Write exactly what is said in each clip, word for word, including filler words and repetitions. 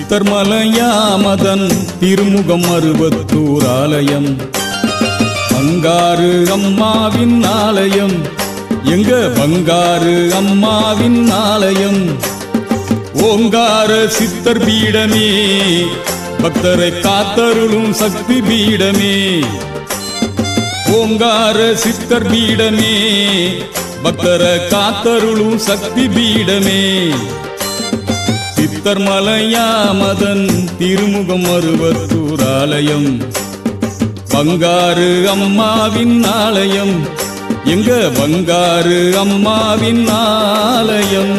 சித்தர்மலையாமதன் திருமுகம் அறுபத்தூர் ஆலயம், பங்காரு அம்மாவின் ஆலயம், எங்க பங்காரு அம்மாவின் ஆலயம். ஓங்கார சித்தர் பீடமே, பக்தரை காத்தருளும் சக்தி பீடமே. ஓங்கார சித்தர் பீடமே, பக்தரை காத்தருளும் சக்தி பீடமே. சித்தர்மலையாமதன் திருமுகம் அறுபத்தூர் ஆலயம், பங்காரு அம்மாவின் ஆலயம், எங்க பங்காரு அம்மாவின் ஆலயம்.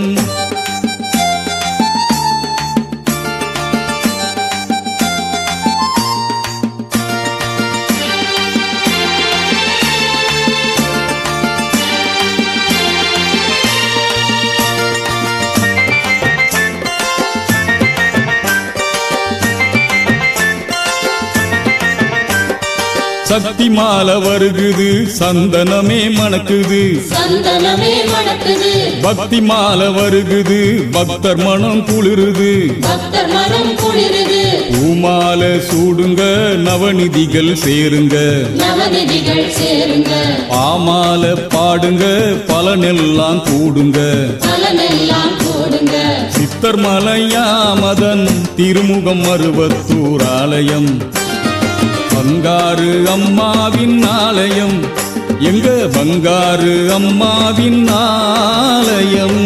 சக்தி மாலை வருகுது, சந்தனமே மணக்குது, சந்தனமே மணக்குது. பக்தி மாலை வருகுது, பக்தர் மனம் குளிருது, பக்தர் மனம் குளிருது. பூமாலை சூடுங்க, நவநிதிகள் சேருங்க, நவநிதிகள் சேருங்க. பாமாலை பாடுங்க, பலனெல்லாம் கூடுங்க, பலனெல்லாம் கூடுங்க. சித்தர்மலையாமதன் திருமுகம் அறுபத்தூர் ஆலயம், பங்காரு அம்மாவின் ஆலயம், எங்க பங்காரு அம்மாவின் ஆலயம்.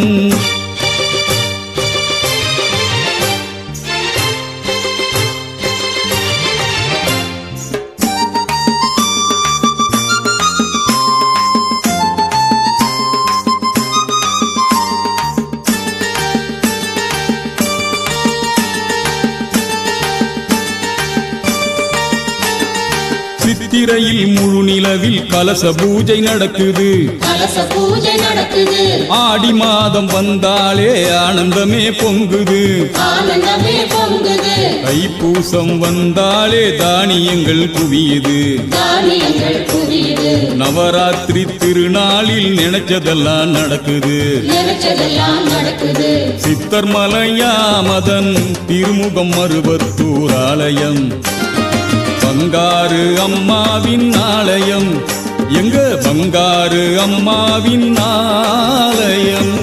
சித்திரையில் முழு நிலவில் கலச பூஜை நடக்குது, கலச பூஜை நடக்குது. ஆடி மாதம் வந்தாலே ஆனந்தமே பொங்குது, ஆனந்தமே பொங்குது. தைப்பூசம் வந்தாலே தானியங்கள் குவியுது, தானியங்கள் குவியுது. நவராத்திரி திருநாளில் நினைச்சதெல்லாம் நடக்குது, நினைச்சதெல்லாம் நடக்குது. சித்தர்மலையாமதன் திருமுகம் அறுபத்தூர் ஆலயம், பங்காரு அம்மாவின் ஆலயம், எங்க பங்காரு அம்மாவின் ஆலயம்.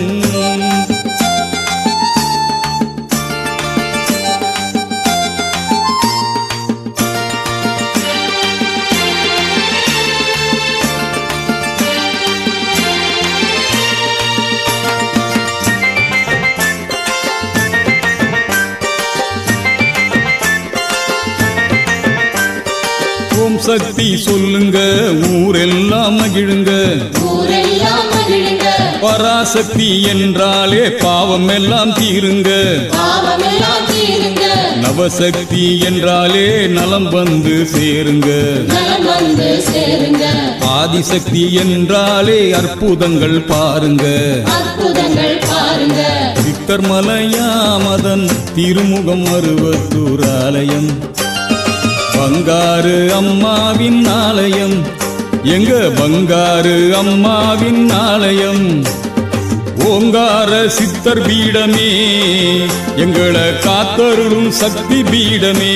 ஓம் சக்தி சொல்லுங்க, ஊரெல்லாம் மகிழுங்க, ஊரெல்லாம் மகிழுங்க. பராசக்தி என்றாலே பாவம் எல்லாம் தீருங்க, பாவமெல்லாம் தீருங்க. நவசக்தி என்றாலே நலம் வந்து சேருங்க, நலம் வந்து சேருங்க. ஆதிசக்தி என்றாலே அற்புதங்கள் பாருங்க, அற்புதங்கள் பாருங்க. சித்தர்மலையாமதன் திருமுகம் அறுபத்தூர் ஆலயம், பங்காரு அம்மாவின் ஆலயம், எங்க பங்காரு அம்மாவின் ஆலயம். ஓங்கார சித்தர் பீடமே, எங்களை காத்தருளும் சக்தி பீடமே.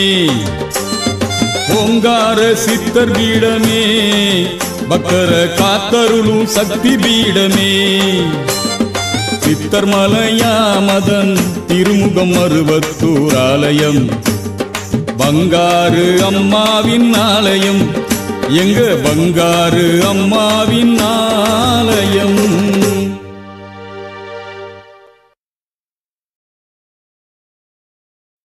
ஓங்கார சித்தர் பீடமே, பக்தரை காத்தருளும் சக்தி பீடமே. சித்தர்மலையாமதன் திருமுகம் அறுபத்தூர் ஆலயம், பங்காரு அம்மாவின் ஆலயம், எங்க பங்காரு அம்மாவின் ஆலயம்.